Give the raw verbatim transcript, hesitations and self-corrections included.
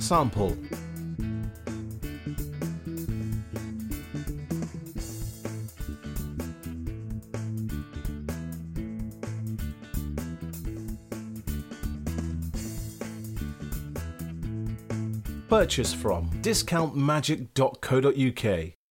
sample. Purchase from discount magic dot co dot uk.